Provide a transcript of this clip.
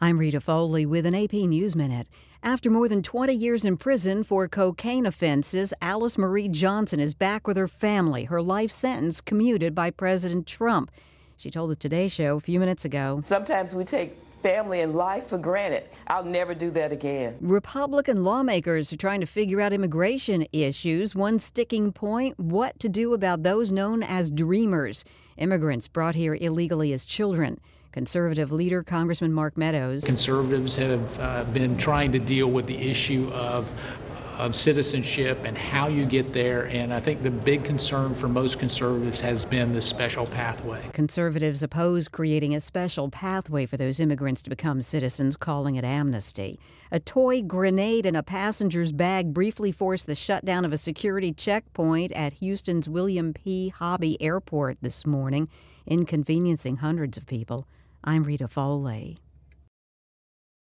I'm Rita Foley with an AP News Minute. After more than 20 years in prison for cocaine offenses, Alice Marie Johnson is back with her family, her life sentence commuted by President Trump. She told the Today Show a few minutes ago. Sometimes we take family and life for granted. I'll never do that again. Republican lawmakers are trying to figure out immigration issues. One sticking point, what to do about those known as dreamers, immigrants brought here illegally as children. Conservative leader Congressman Mark Meadows. Conservatives have been trying to deal with the issue of citizenship and how you get there, and I think the big concern for most conservatives has been the special pathway. Conservatives oppose creating a special pathway for those immigrants to become citizens, calling it amnesty. A toy grenade in a passenger's bag briefly forced the shutdown of a security checkpoint at Houston's William P. Hobby Airport this morning, inconveniencing hundreds of people. I'm Rita Foley.